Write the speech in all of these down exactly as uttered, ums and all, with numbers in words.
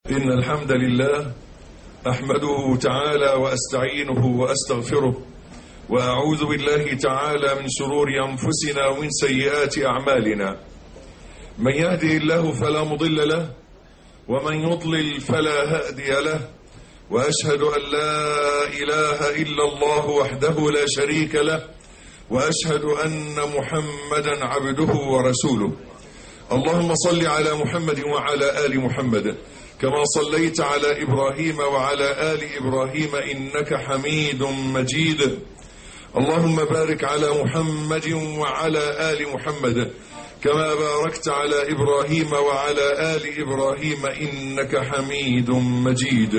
إن الحمد لله أحمده تعالى وأستعينه وأستغفره وأعوذ بالله تعالى من شرور أنفسنا ومن سيئات أعمالنا. من يهده الله فلا مضل له ومن يضلل فلا هادي له، وأشهد أن لا إله إلا الله وحده لا شريك له، وأشهد أن محمدا عبده ورسوله. اللهم صل على محمد وعلى آل محمد كما صليت على إبراهيم وعلى آل إبراهيم إنك حميد مجيد. اللهم بارك على محمد وعلى آل محمد كما باركت على إبراهيم وعلى آل إبراهيم إنك حميد مجيد.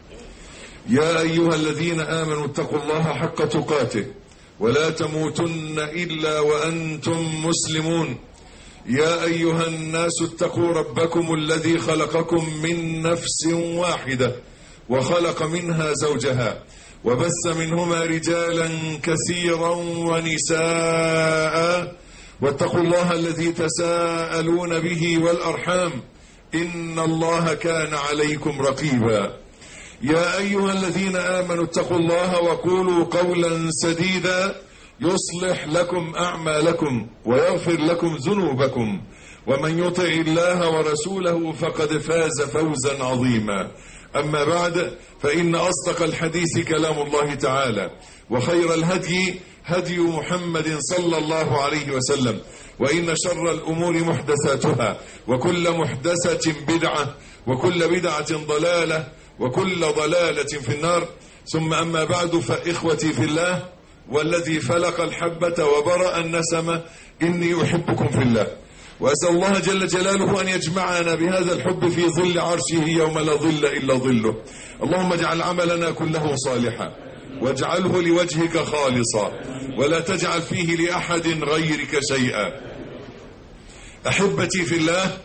يا أيها الذين آمنوا اتقوا الله حق تقاته ولا تموتن إلا وأنتم مسلمون. يا أيها الناس اتقوا ربكم الذي خلقكم من نفس واحدة وخلق منها زوجها وبث منهما رجالا كثيرا ونساء، واتقوا الله الذي تساءلون به والأرحام إن الله كان عليكم رقيبا. يا أيها الذين آمنوا اتقوا الله وقولوا قولا سديدا يصلح لكم أعمالكم ويغفر لكم ذنوبكم، ومن يطع الله ورسوله فقد فاز فوزا عظيما. أما بعد، فإن أصدق الحديث كلام الله تعالى، وخير الهدي هدي محمد صلى الله عليه وسلم، وإن شر الأمور محدثاتها، وكل محدثة بدعة، وكل بدعة ضلالة، وكل ضلالة في النار. ثم أما بعد، فإخوتي في الله والذي فلق الحبة وبرأ النسمة إني أحبكم في الله، وأسأل الله جل جلاله أن يجمعنا بهذا الحب في ظل عرشه يوم لا ظل إلا ظله. اللهم اجعل عملنا كله صالحا واجعله لوجهك خالصا ولا تجعل فيه لأحد غيرك شيئا. أحبتي في الله،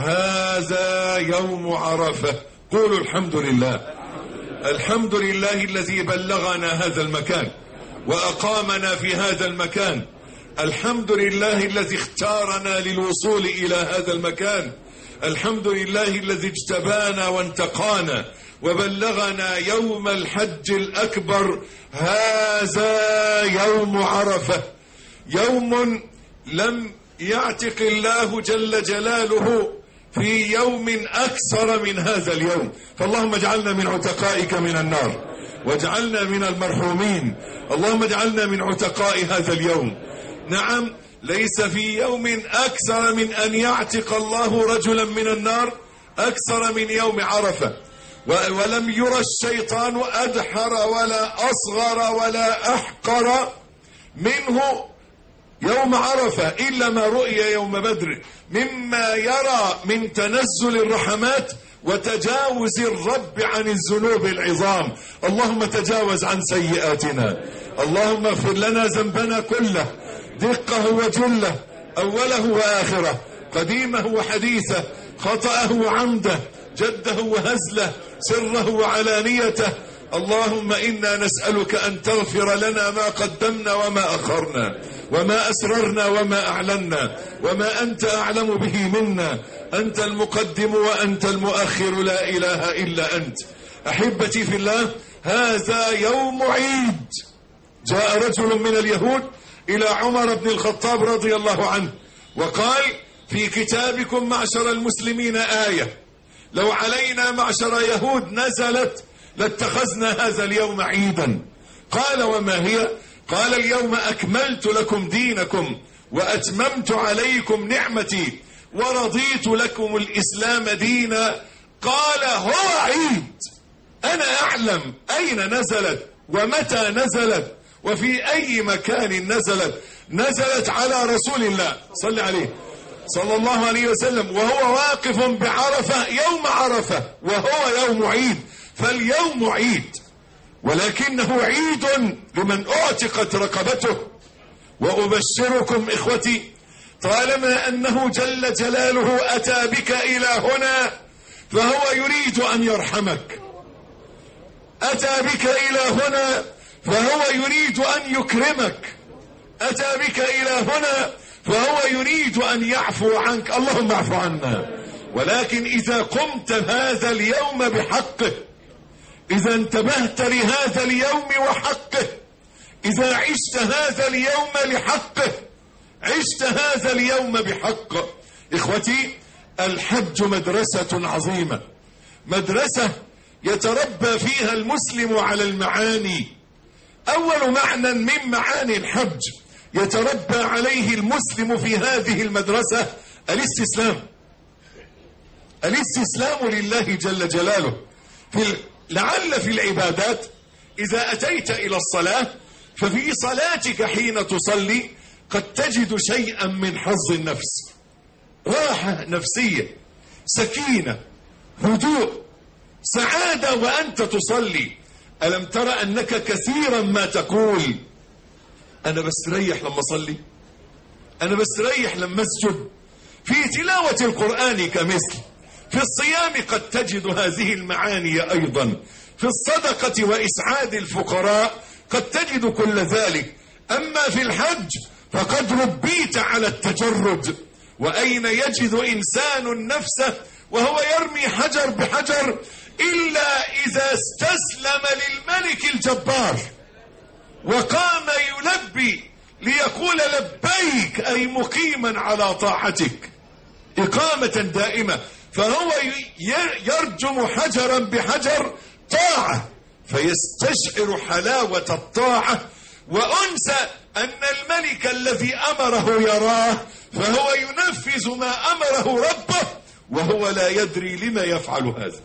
هذا يوم عرفة. قولوا الحمد لله. الحمد لله الذي بلغنا هذا المكان وأقامنا في هذا المكان. الحمد لله الذي اختارنا للوصول إلى هذا المكان. الحمد لله الذي اجتبانا وانتقانا وبلغنا يوم الحج الأكبر. هذا يوم عرفة، يوم لم يعتق الله جل جلاله في يوم أكثر من هذا اليوم. فاللهم اجعلنا من عتقائك من النار واجعلنا من المرحومين. اللهم اجعلنا من عتقاء هذا اليوم. نعم، ليس في يوم أكثر من أن يعتق الله رجلا من النار أكثر من يوم عرفة. ولم يرى الشيطان أدحر ولا أصغر ولا أحقر منه يوم عرفة إلا ما رؤي يوم بدر، مما يرى من تنزل الرحمات وتجاوز الرب عن الذنوب العظام. اللهم تجاوز عن سيئاتنا، اللهم اغفر لنا ذنبنا كله، دقه وجله، أوله وآخره، قديمه وحديثه، خطأه وعمده، جده وهزله، سره وعلانيته. اللهم إنا نسألك أن تغفر لنا ما قدمنا وما أخرنا وما أسررنا وما أعلنا وما أنت أعلم به منا. أنت المقدم وأنت المؤخر، لا إله إلا أنت. أحبتي في الله، هذا يوم عيد. جاء رجل من اليهود إلى عمر بن الخطاب رضي الله عنه وقال: في كتابكم معشر المسلمين آية لو علينا معشر يهود نزلت لاتخذنا هذا اليوم عيدا. قال: وما هي؟ قال: اليوم أكملت لكم دينكم وأتممت عليكم نعمتي ورضيت لكم الإسلام دينا. قال: هو عيد. أنا أعلم أين نزلت ومتى نزلت وفي أي مكان نزلت. نزلت على رسول الله صلى عليه صلى الله عليه وسلم وهو واقف بعرفة يوم عرفة، وهو يوم عيد. فاليوم عيد، ولكنه عيد لمن أعتقت رقبته. وأبشركم إخوتي، طالما أنه جل جلاله أتى بك إلى هنا فهو يريد أن يرحمك. أتى بك إلى هنا فهو يريد أن يكرمك. أتى بك إلى هنا فهو يريد أن يعفو عنك. اللهم اعف عنا ولكن إذا قمت هذا اليوم بحقه، إذا انتبهت لهذا اليوم وحقه، إذا عشت هذا اليوم لحقه، عشت هذا اليوم بحقه. إخوتي، الحج مدرسة عظيمة، مدرسة يتربى فيها المسلم على المعاني. أول معنى من معاني الحج يتربى عليه المسلم في هذه المدرسة الاستسلام، الاستسلام لله جل جلاله. في لعل في العبادات إذا أتيت إلى الصلاة ففي صلاتك حين تصلي قد تجد شيئا من حظ النفس، راحة نفسية، سكينة، هدوء، سعادة وأنت تصلي. ألم ترى أنك كثيرا ما تقول أنا بستريح لما أصلي، أنا بستريح لما أسجد. في تلاوة القرآن كمثل، في الصيام قد تجد هذه المعاني أيضا، في الصدقة وإسعاد الفقراء قد تجد كل ذلك. أما في الحج فقد ربيت على التجرد. وأين يجد إنسان نفسه وهو يرمي حجر بحجر إلا إذا استسلم للملك الجبار وقام يلبي ليقول لبيك، أي مقيما على طاعتك إقامة دائمة. فهو يرجم حجرا بحجر طاعة، فيستشعر حلاوة الطاعة وأنس أن الملك الذي أمره يراه، فهو ينفذ ما أمره ربه وهو لا يدري لما يفعل هذا.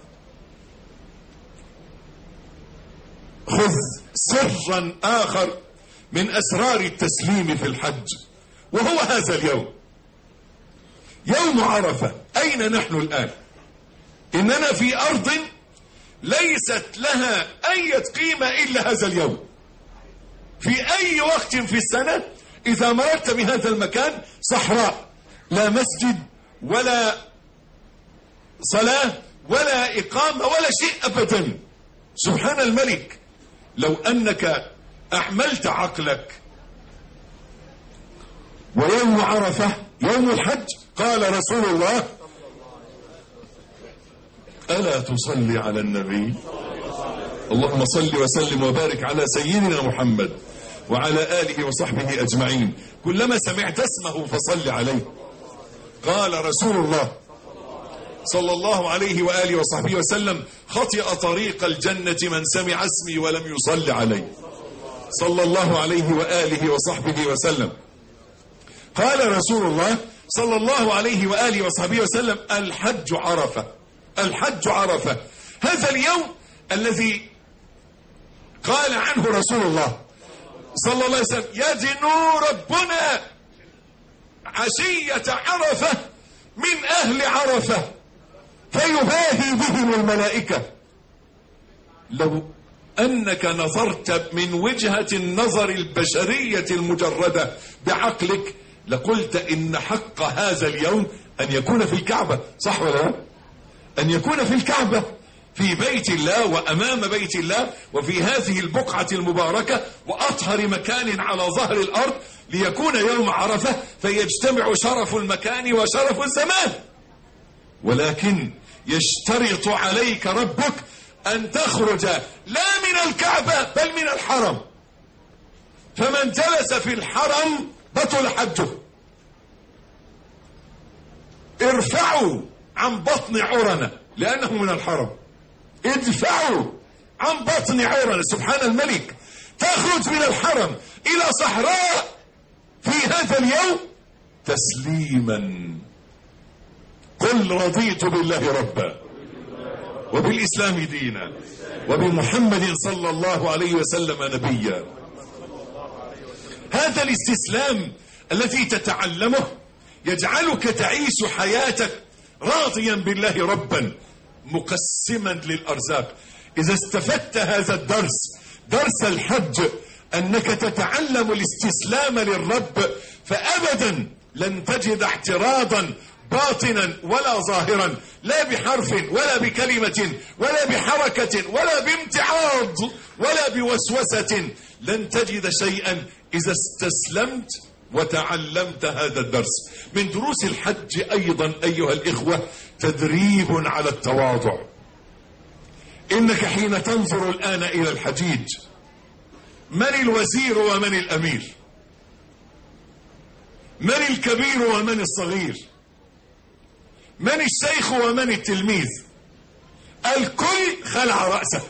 خذ سرا آخر من أسرار التسليم في الحج، وهو هذا اليوم، يوم عرفة. أين نحن الآن؟ إننا في أرض ليست لها أي قيمة إلا هذا اليوم. في أي وقت في السنة إذا مررت بهذا المكان صحراء، لا مسجد ولا صلاة ولا إقامة ولا شيء أبدا. سبحان الملك، لو أنك أحملت عقلك. ويوم عرفة يوم الحج، قال رسول الله ألا تصلي على النبي؟ اللهم صل وسلم وبارك على سيدنا محمد وعلى آله وصحبه أجمعين. كلما سمعت اسمه فصل عليه. قال رسول الله صلى الله عليه وآله وصحبه وسلم خطئ طريق الجنة من سمع اسمي ولم يصل عليه، صلى الله عليه وآله وصحبه وسلم. قال رسول الله صلى الله عليه وآله وصحبه وسلم الحج عرفة، الحج عرفة. هذا اليوم الذي قال عنه رسول الله صلى الله عليه وسلم يدنو ربنا عشية عرفة من أهل عرفة فيباهي بهم الملائكة. لو أنك نظرت من وجهة النظر البشرية المجردة بعقلك لقلت إن حق هذا اليوم أن يكون في الكعبة، صح ولا لا؟ أن يكون في الكعبة، في بيت الله وأمام بيت الله، وفي هذه البقعة المباركة وأطهر مكان على ظهر الأرض، ليكون يوم عرفة فيجتمع شرف المكان وشرف الزمان. ولكن يشترط عليك ربك أن تخرج لا من الكعبة بل من الحرم. فمن جلس في الحرم بطل حجه. ارفعوا عن بطن عرنة لأنه من الحرم، ادفعوا عن بطن عرنة. سبحان الملك، تخرج من الحرم إلى صحراء في هذا اليوم تسليما. قل رضيت بالله ربا وبالإسلام دينا وبمحمد صلى الله عليه وسلم نبيا. هذا الاستسلام الذي تتعلمه يجعلك تعيش حياتك راضيا بالله ربا مقسما للأرزاق. إذا استفدت هذا الدرس، درس الحج، أنك تتعلم الاستسلام للرب، فأبدا لن تجد اعتراضا باطنا ولا ظاهرا، لا بحرف ولا بكلمة ولا بحركة ولا بامتعاض ولا بوسوسة. لن تجد شيئا إذا استسلمت وتعلمت هذا الدرس. من دروس الحج أيضا أيها الإخوة تدريب على التواضع. إنك حين تنظر الآن إلى الحجيج، من الوزير ومن الأمير؟ من الكبير ومن الصغير؟ من الشيخ ومن التلميذ؟ الكل خلع رأسه،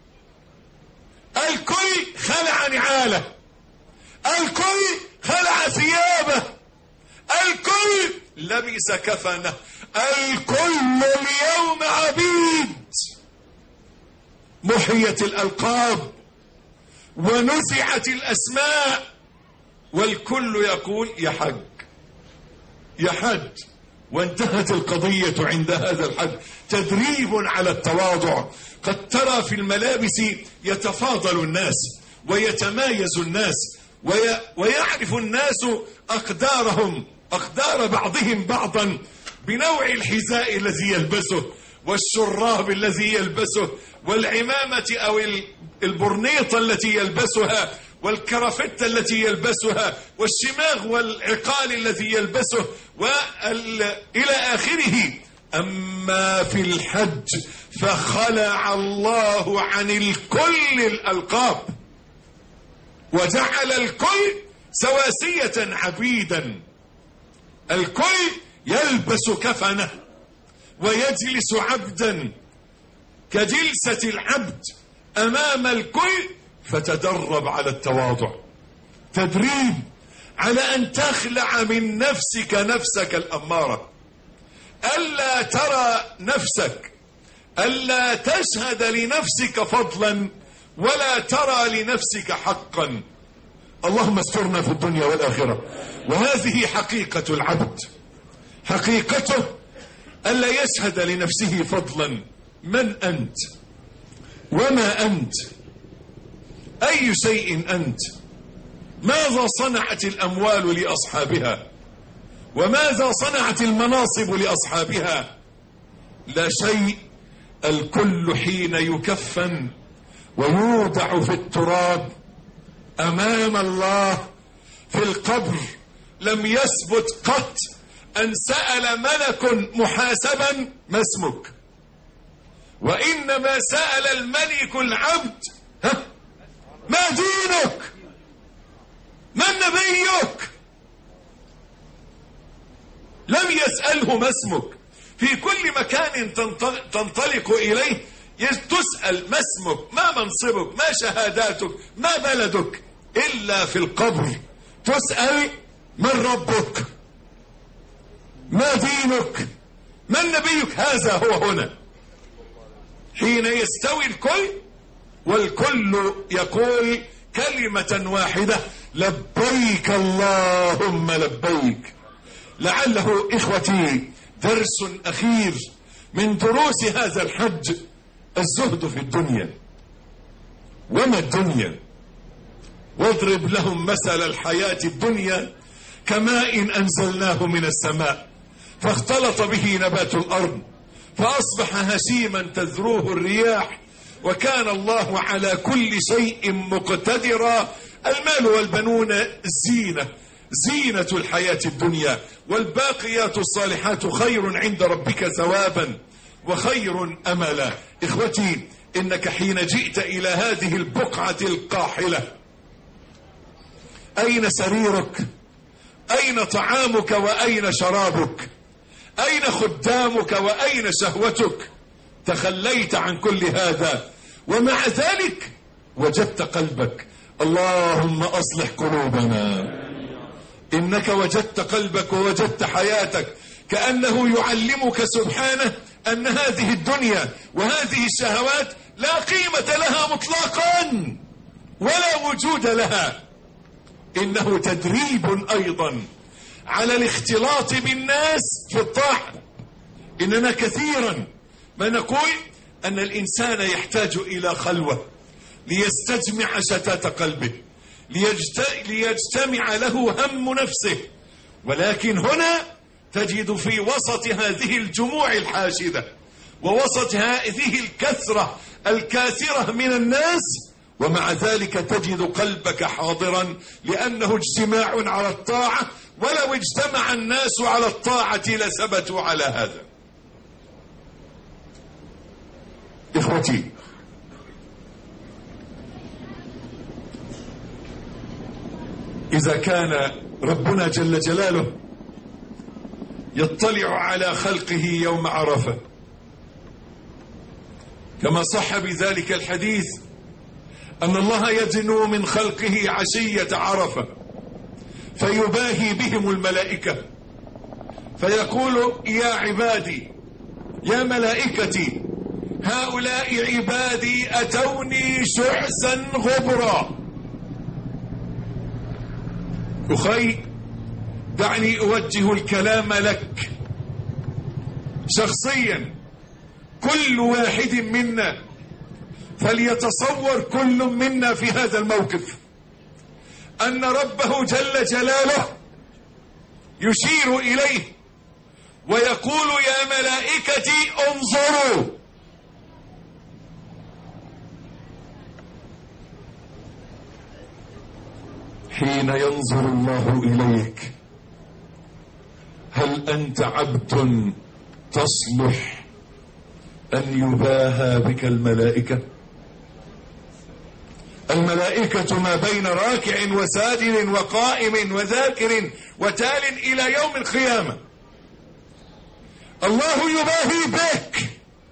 الكل خلع نعاله، الكل خلع ثيابه، الكل لبس كفنه، الكل اليوم عبيد. محيت الألقاب ونزعت الأسماء، والكل يقول يا حج يا حج، وانتهت القضية عند هذا الحد. تدريب على التواضع. قد ترى في الملابس يتفاضل الناس ويتمايز الناس وي... ويعرف الناس أقدارهم أقدار بعضهم بعضا بنوع الحذاء الذي يلبسه والشراب الذي يلبسه والعمامة أو البرنيطة التي يلبسها والكرافتة التي يلبسها والشماغ والعقال الذي يلبسه وإلى آخره. أما في الحج فخلع الله عن الكل الألقاب وجعل الكل سواسية عبيدا. الكل يلبس كفنه ويجلس عبدا كجلسة العبد أمام الكل. فتدرب على التواضع، تدريب على أن تخلع من نفسك نفسك الأمارة، ألا ترى نفسك، ألا تشهد لنفسك فضلا ولا ترى لنفسك حقا. اللهم استرنا في الدنيا والآخرة. وهذه حقيقة العبد، حقيقته ألا يشهد لنفسه فضلا. من أنت وما أنت؟ أي شيء أنت؟ ماذا صنعت الأموال لأصحابها؟ وماذا صنعت المناصب لأصحابها؟ لا شيء. الكل حين يكفن ويوضع في التراب أمام الله في القبر لم يثبت قط أن سأل ملك محاسبا ما اسمك، وإنما سأل الملك العبد ها ما دينك، من نبيك. لم يسأله ما اسمك. في كل مكان تنطلق إليه تسأل ما اسمك، ما منصبك، ما شهاداتك، ما بلدك. إلا في القبر تسأل من ربك، ما دينك، من نبيك. هذا هو هنا حين يستوي الكل والكل يقول كلمة واحدة لبيك اللهم لبيك. لعله إخوتي درس أخير من دروس هذا الحج، الزهد في الدنيا. وما الدنيا؟ واضرب لهم مثل الحياة الدنيا كماء أنزلناه من السماء فاختلط به نبات الأرض فأصبح هشيما تذروه الرياح وكان الله على كل شيء مقتدرا. المال والبنون زينة زينة الحياة الدنيا، والباقيات الصالحات خير عند ربك ثوابا وخير أملا. إخوتي، إنك حين جئت إلى هذه البقعة القاحلة، أين سريرك؟ أين طعامك وأين شرابك؟ أين خدامك وأين شهوتك؟ تخليت عن كل هذا ومع ذلك وجدت قلبك. اللهم أصلح قلوبنا. إنك وجدت قلبك ووجدت حياتك كأنه يعلمك سبحانه أن هذه الدنيا وهذه الشهوات لا قيمة لها مطلقا ولا وجود لها. إنه تدريب أيضا على الاختلاط بالناس في الطاعة. إننا كثيرا ما نقول أن الإنسان يحتاج إلى خلوة ليستجمع شتات قلبه، ليجتمع له هم نفسه، ولكن هنا تجد في وسط هذه الجموع الحاشدة ووسط هذه الكثرة الكاثرة من الناس ومع ذلك تجد قلبك حاضرا، لأنه اجتماع على الطاعة، ولو اجتمع الناس على الطاعة لثبتوا على هذا. إخوتي، إذا كان ربنا جل جلاله يطلع على خلقه يوم عرفة كما صح بذلك الحديث أن الله يدنو من خلقه عشية عرفة فيباهي بهم الملائكة فيقول يا عبادي يا ملائكتي هؤلاء عبادي أتوني شعثا غبرا. أخي دعني أوجه الكلام لك شخصيا، كل واحد منا فليتصور كل منا في هذا الموقف أن ربه جل جلاله يشير إليه ويقول يا ملائكتي انظروا. حين ينظر الله إليك هل أنت عبد تصلح أن يباهى بك الملائكة؟ الملائكة ما بين راكع وساجد وقائم وذاكر وتال إلى يوم القيامة. الله يباهي بك،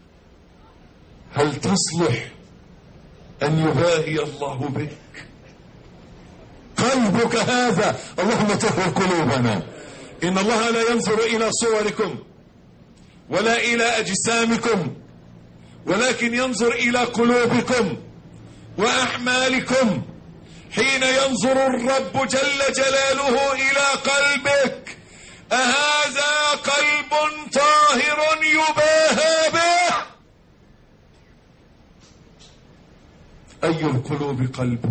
هل تصلح أن يباهي الله بك؟ قلبك هذا، اللهم طهر قلوبنا. إن الله لا ينظر إلى صوركم ولا إلى أجسامكم ولكن ينظر إلى قلوبكم وأعمالكم. حين ينظر الرب جل جلاله إلى قلبك أهذا قلب طاهر يباهى به؟ أي القلوب قلبك؟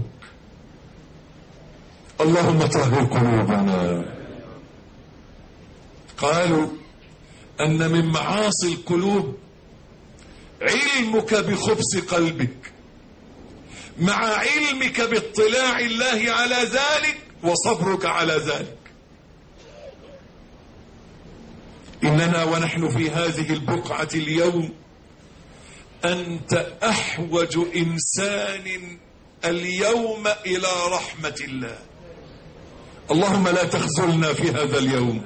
اللهم طهر قلوبنا. قالوا أن من معاصي القلوب علمك بخبث قلبك مع علمك باطلاع الله على ذلك وصبرك على ذلك. إننا ونحن في هذه البقعة اليوم أنت أحوج إنسان اليوم إلى رحمة الله. اللهم لا تخذلنا في هذا اليوم،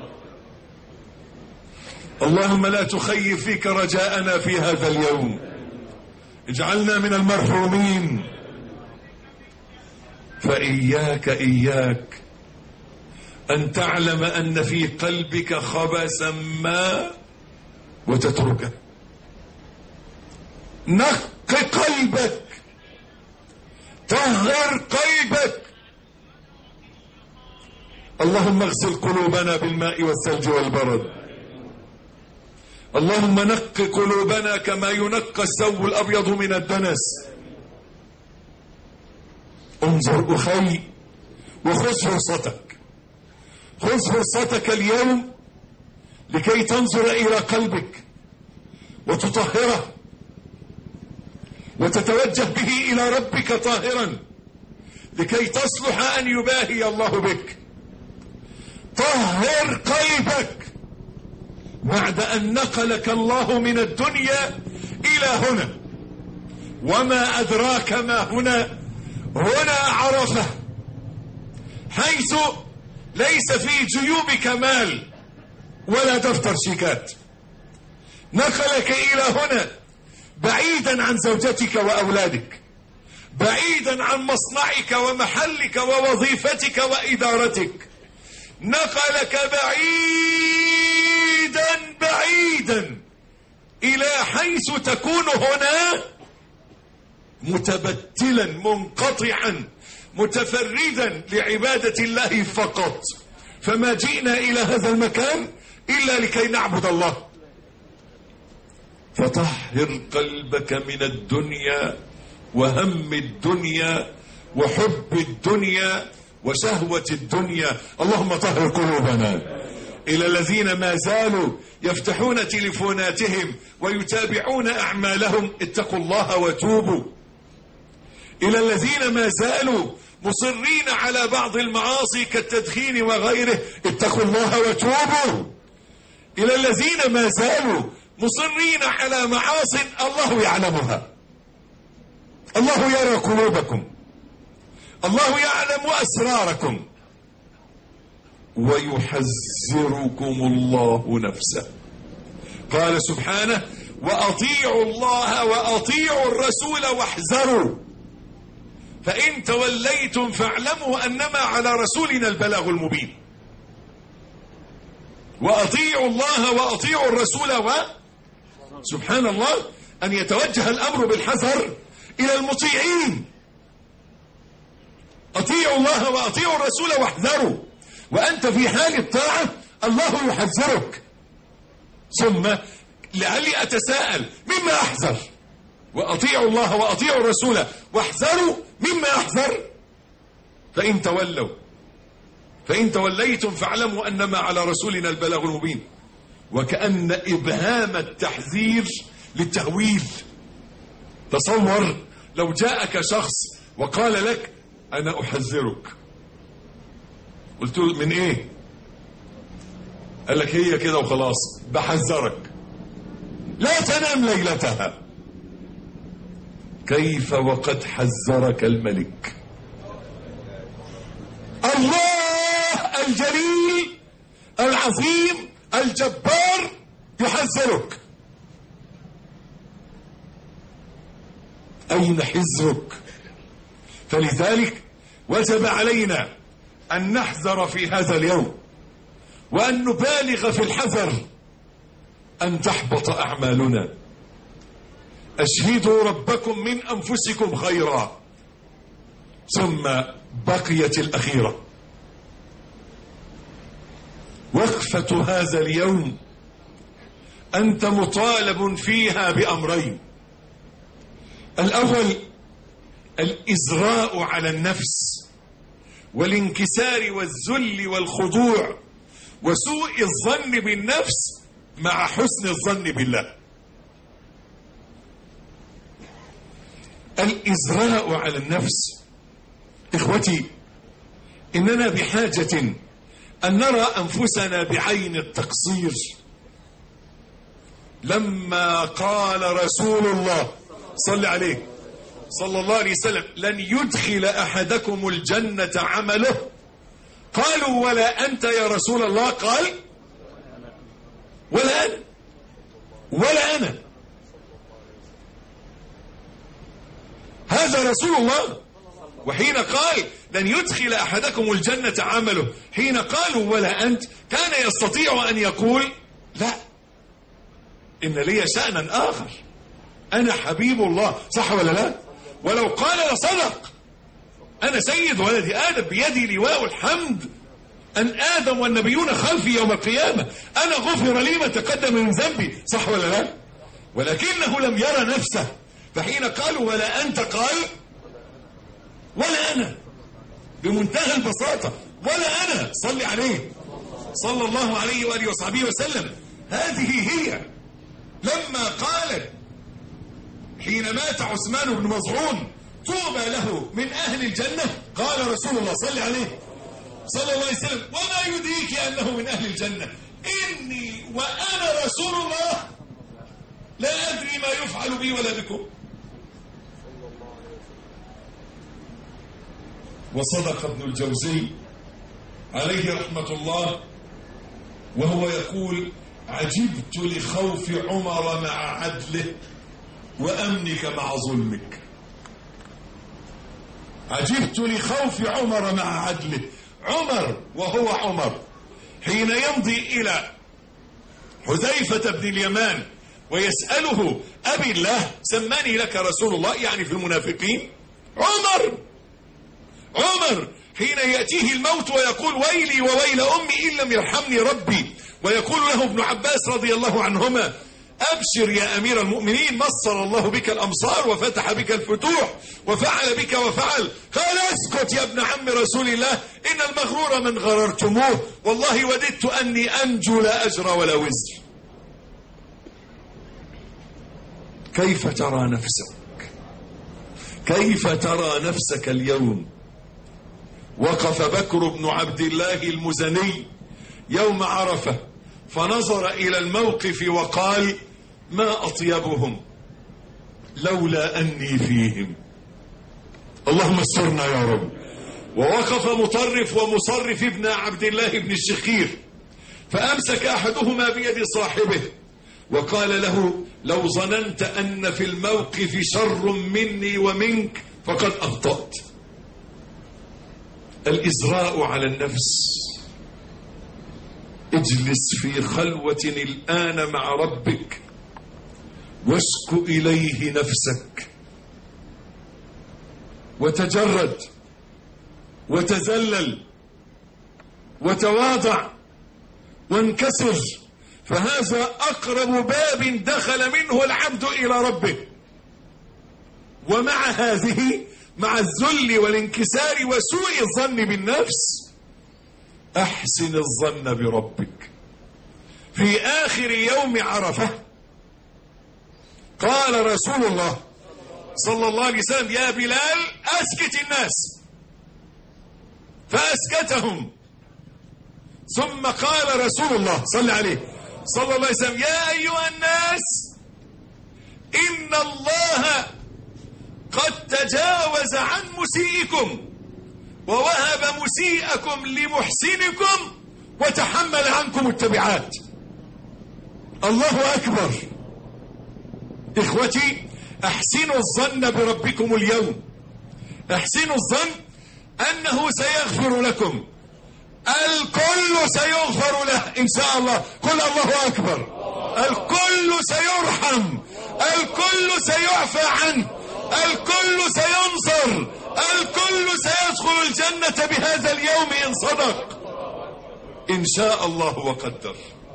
اللهم لا تخيب فيك رجاءنا في هذا اليوم، اجعلنا من المرحومين. فإياك إياك أن تعلم أن في قلبك خبثا ما وتتركه. نق قلبك، طهر قلبك. اللهم اغسل قلوبنا بالماء والثلج والبرد. اللهم نق قلوبنا كما ينقى الثوب الأبيض من الدنس. انظر أخي وخذ فرصتك، خذ فرصتك اليوم لكي تنظر إلى قلبك وتطهره وتتوجه به إلى ربك طاهرا لكي تصلح أن يباهي الله بك. طهر قلبك بعد أن نقلك الله من الدنيا إلى هنا. وما أدراك ما هنا؟ هنا عرفة، حيث ليس في جيوبك مال ولا دفتر شيكات. نقلك إلى هنا بعيدا عن زوجتك وأولادك، بعيدا عن مصنعك ومحلك ووظيفتك وإدارتك. نقلك بعيدا بعيدا إلى حيث تكون هنا متبتلا منقطعا متفردا لعبادة الله فقط. فما جئنا إلى هذا المكان إلا لكي نعبد الله. فطهر قلبك من الدنيا وهم الدنيا وحب الدنيا وشهوة الدنيا. اللهم طهر قلوبنا. إلى الذين ما زالوا يفتحون تليفوناتهم ويتابعون أعمالهم اتقوا الله وتوبوا. إلى الذين ما زالوا مصرين على بعض المعاصي كالتدخين وغيره اتقوا الله وتوبوا. إلى الذين ما زالوا مصرين على معاصٍ الله يعلمها. الله يرى قلوبكم، الله يعلم أسراركم، ويحذركم الله نفسه. قال سبحانه: وأطيعوا الله وأطيعوا الرسول واحذروا فإن توليتم فاعلموا أنما على رسولنا البلاغ المبين. وأطيعوا الله وأطيعوا الرسول و سبحان الله، أن يتوجه الأمر بالحذر إلى المطيعين. أطيعوا الله وأطيعوا الرسول واحذروا، وأنت في حال الطاعة الله يحذرك. ثم لعلي أتساءل مما أحذر؟ وأطيعوا الله وأطيعوا الرسول واحذروا مما أحذر؟ فإن تولوا فإن توليتم فاعلموا أنما على رسولنا البلاغ المبين. وكأن إبهام التحذير للتهويل. تصور لو جاءك شخص وقال لك: أنا أحذرك. قلت له: من إيه؟ قال لك: هي كده وخلاص، بحذرك لا تنام ليلتها. كيف وقد حذرك الملك الله الجليل العظيم الجبار، يحذرك. أين حذرك؟ فلذلك وجب علينا أن نحذر في هذا اليوم، وأن نبالغ في الحذر أن تحبط أعمالنا. أشهدوا ربكم من أنفسكم خيرا. ثم بقيت الأخيرة، وقفة هذا اليوم أنت مطالب فيها بأمرين. الأول الإزراء على النفس، والانكسار والذل والخضوع وسوء الظن بالنفس مع حسن الظن بالله. الإزراء على النفس. إخوتي، إننا بحاجة أن نرى أنفسنا بعين التقصير. لما قال رسول الله صلى عليه صلى الله عليه وسلم: لن يدخل أحدكم الجنة عمله، قالوا: ولا أنت يا رسول الله؟ قال: ولا أنا ولا أنا. هذا رسول الله. وحين قال: لن يدخل أحدكم الجنة عمله، حين قالوا: ولا أنت، كان يستطيع أن يقول: لا، إن لي شأنا آخر، أنا حبيب الله، صح ولا لا؟ ولو قال لصدق. أنا سيد ولد آدم، بيدي لواء الحمد، أن آدم والنبيون خلفي يوم القيامة، أنا غفر لي ما تقدم من ذنبي، صح ولا لا؟ ولكنه لم يرى نفسه، فحين قالوا: ولا أنت، قال: ولا أنا، بمنتهى البساطة، ولا أنا. صلي عليه صلى الله عليه وآله وصحبه وسلم. هذه هي. لما قالت حين مات عثمان بن مظعون: طوبى له من أهل الجنة، قال رسول الله صلى عليه صلى الله عليه وسلم: وما يدريك أنه من أهل الجنة؟ إني وأنا رسول الله لا أدري ما يفعل بي ولا بكم. وصدق ابن الجوزي عليه رحمة الله وهو يقول: عجبت لخوف عمر مع عدله وأمنك مع ظلمك. عجبت لخوف عمر مع عدله. عمر وهو عمر حين يمضي إلى حذيفة بن اليمان ويسأله: أبي الله سماني لك رسول الله، يعني في المنافقين. عمر عمر حين يأتيه الموت ويقول: ويلي وويل أمي إن لم يرحمني ربي، ويقول له ابن عباس رضي الله عنهما: أبشر يا أمير المؤمنين، مصر الله بك الأمصار وفتح بك الفتوح وفعل بك وفعل. قال: اسكت يا ابن عم رسول الله، إن المغرور من غررتموه، والله وددت أني أنجو لا أجر ولا وزر. كيف ترى نفسك؟ كيف ترى نفسك اليوم؟ وقف بكر بن عبد الله المزني يوم عرفة فنظر إلى الموقف وقال: ما أطيبهم لولا أني فيهم. اللهم استرنا يا رب. ووقف مطرف ومصرف ابن عبد الله بن الشخير، فأمسك أحدهما بيد صاحبه وقال له: لو ظننت أن في الموقف شر مني ومنك فقد أخطأت. الإزراء على النفس. اجلس في خلوة الآن مع ربك واشك إليه نفسك وتجرد وتذلل وتواضع وانكسر، فهذا أقرب باب دخل منه العبد إلى ربه. ومع هذه، مع الذل والانكسار وسوء الظن بالنفس، أحسن الظن بربك. في آخر يوم عرفة قال رسول الله صلى الله عليه وسلم: يا بلال أسكت الناس، فأسكتهم. ثم قال رسول الله صلى عليه صلى الله عليه وسلم: يا أيها الناس إن الله قد تجاوز عن مسيئكم ووهب مسيئكم لمحسنكم وتحمل عنكم التبعات. الله أكبر. إخوتي، أحسنوا الظن بربكم اليوم. أحسنوا الظن أنه سيغفر لكم. الكل سيغفر له إن شاء الله. قل الله أكبر. الكل سيرحم، الكل سيعفى عنه، الكل سينصر، الكل سيدخل الجنة بهذا اليوم إن صدق إن شاء الله وقدر.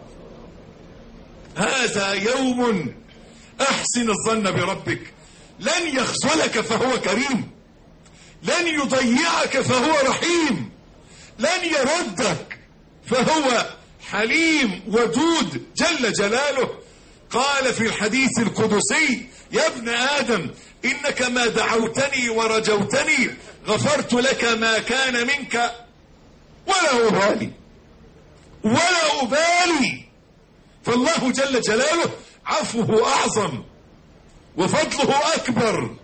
هذا يوم أحسن الظن بربك. لن يخذلك فهو كريم، لن يضيعك فهو رحيم، لن يردك فهو حليم ودود جل جلاله. قال في الحديث القدسي: يا ابن آدم إنك ما دعوتني ورجوتني غفرت لك ما كان منك ولا أبالي ولا أبالي. فالله جل جلاله عفوه أعظم وفضله أكبر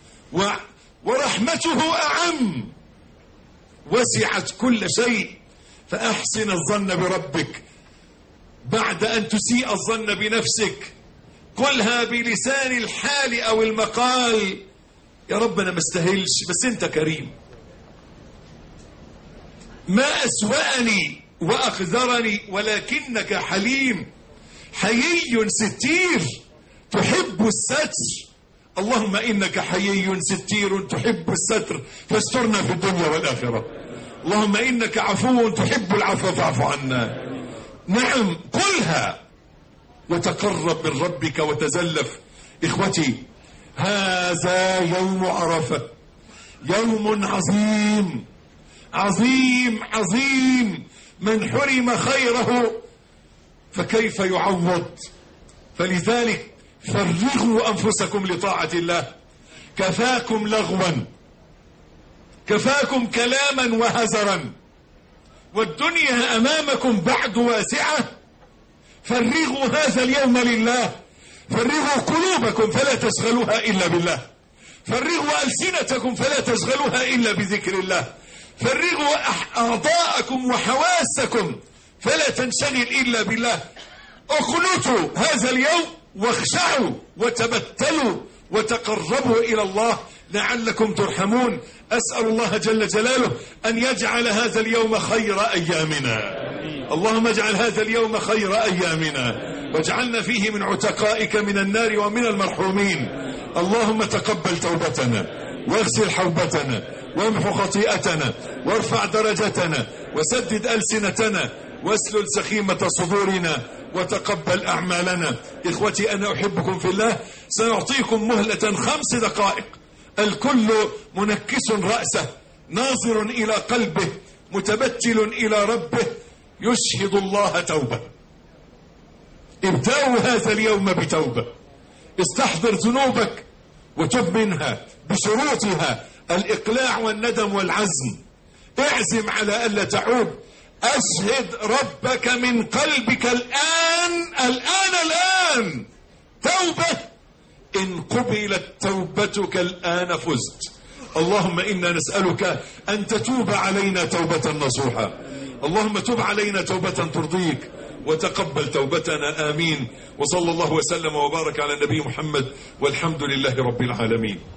ورحمته أعم، وسعت كل شيء. فأحسن الظن بربك. بعد أن تسيء الظن بنفسك قلها بلسان الحال أو المقال: يا رب أنا ما استاهلش، بس أنت كريم. ما أسوأني وأخذرني ولكنك حليم حيي ستير تحب الستر. اللهم إنك حيي ستير تحب الستر فاسترنا في الدنيا والآخرة. اللهم إنك عفو تحب العفو فاعف عنا. نعم، قلها وتقرب من ربك وتزلف. إخوتي، هذا يوم عرفة، يوم عظيم عظيم عظيم. من حرم خيره فكيف يعوض؟ فلذلك فرغوا أنفسكم لطاعة الله. كفاكم لغوا، كفاكم كلاما وهزرا، والدنيا أمامكم بعد واسعة. فرغوا هذا اليوم لله. فرغوا قلوبكم فلا تشغلوها إلا بالله. فرغوا ألسنتكم فلا تشغلوها إلا بذكر الله. فرغوا أعضاءكم وحواسكم فلا تنشغل إلا بالله. اقنطوا هذا اليوم واخشعوا وتبتلوا وتقربوا إلى الله لعلكم ترحمون. أسأل الله جل جلاله أن يجعل هذا اليوم خير أيامنا. اللهم اجعل هذا اليوم خير أيامنا، واجعلنا فيه من عتقائك من النار ومن المرحومين. اللهم تقبل توبتنا واغسل حوبتنا وامحو خطيئتنا وارفع درجتنا وسدد ألسنتنا واسلل سخيمة صدورنا وتقبل أعمالنا. إخوتي، أنا أحبكم في الله. سنعطيكم مهلة خمس دقائق. الكل منكس رأسه ناظر إلى قلبه متبتل إلى ربه يشهد الله توبة. ابدأوا هذا اليوم بتوبة. استحضر ذنوبك وتب منها بشروطها: الإقلاع والندم والعزم. اعزم على ألا تعود. أشهد ربك من قلبك الآن الآن الآن توبة. إن قبلت توبتك الآن فزت. اللهم إنا نسألك أن تتوب علينا توبة نصوحة. اللهم تب علينا توبة ترضيك وتقبل توبتنا. آمين. وصلى الله وسلم وبارك على النبي محمد والحمد لله رب العالمين.